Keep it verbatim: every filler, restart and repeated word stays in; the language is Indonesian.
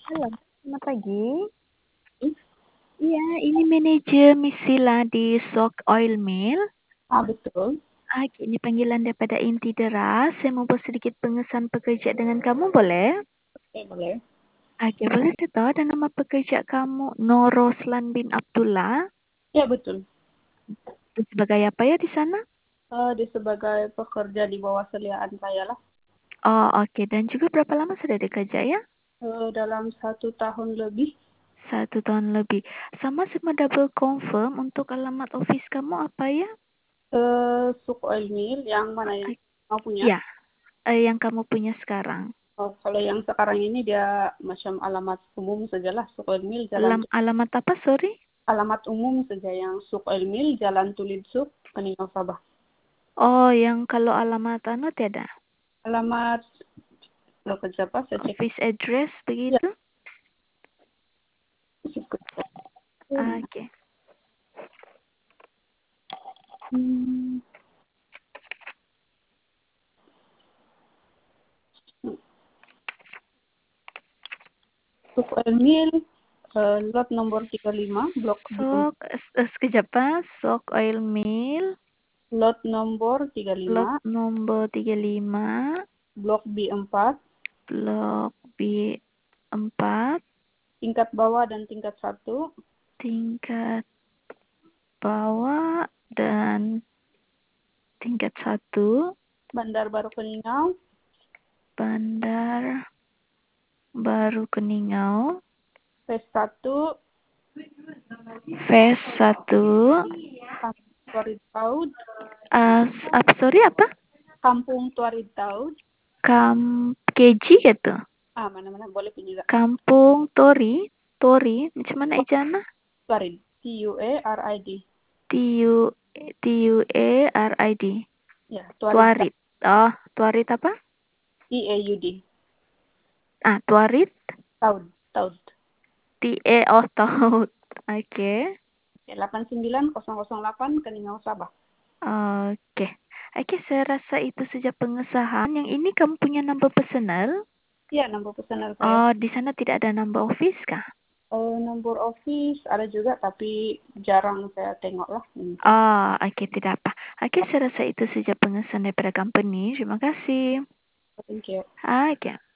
Halo, selamat pagi. Hmm? Iya, ini manajer Miss Sila di Sok Oil Mill. Ah, betul. Ah, ini panggilan daripada inti deras. Saya mau buat sedikit pengesahan pekerja dengan kamu, boleh? Oke, boleh. Oke, boleh saya tahu ada nama pekerja kamu Noroslan bin Abdullah. Ya, betul. Sebagai apa ya di sana? Eh, dia sebagai pekerja di bawah seliaan saya lah. Oh, oke. Dan juga berapa lama sudah dikerja ya? Eh, dalam satu tahun lebih. Satu tahun lebih. Sama sama double confirm untuk alamat office kamu apa ya? Eh, Suk Oil Mill yang mana yang Ah, mau punya? ya, eh, yang kamu punya sekarang. Oh, kalau yang sekarang ini dia macam alamat umum sajalah. Suk Oil Mill Jalan Alam, alamat apa, sorry? alamat umum saja yang Suk Oil Mill Jalan Tulid Suk, Keningau Sabah. Oh, yang kalau alamat anu tiada? Alamat lo kerja apa? Saya cek. Office address Ya, begitu? ikut. Ah, oke. Hmm. Suk Oil Mill eh, lot nomor tiga puluh lima, blok B Sok, eh, sekejap ah. Sok Oil Mill, lot nomor tiga puluh lima, lot nomor tiga puluh lima, blok B empat, blok B empat, tingkat bawah dan tingkat satu, tingkat bawah dan tingkat satu, Bandar Baru Peningau, Bandar Baru Keningau, phase satu, Phase satu. Kampung Tuarit Taud, Uh, apa, sorry apa? Kampung Tuarit Taud, Kam K G gitu. ah mana-mana boleh pilih lah. Kampung Tori, Tori, macam mana ejana? Tuarit, T U A R I D, T U T U E R I D. ya Tuarit Tuarit. Oh, Tuarit apa? T A U D, Ah, Tuarit. Taud, Taud. T E oh Taut. Oke. delapan sembilan nol nol delapan Keningau Sabah. Oke. Oke, saya rasa itu saja pengesahan. Yang ini kamu punya number personal? Iya, nomor pesanan saya. Oh, di sana tidak ada number office kah? Oh, nomor office ada juga tapi jarang saya tengok lah. Hmm. Oh, oke, tidak apa. Oke, saya rasa itu saja pengesahan daripada company. Terima kasih. Thank you. Oke.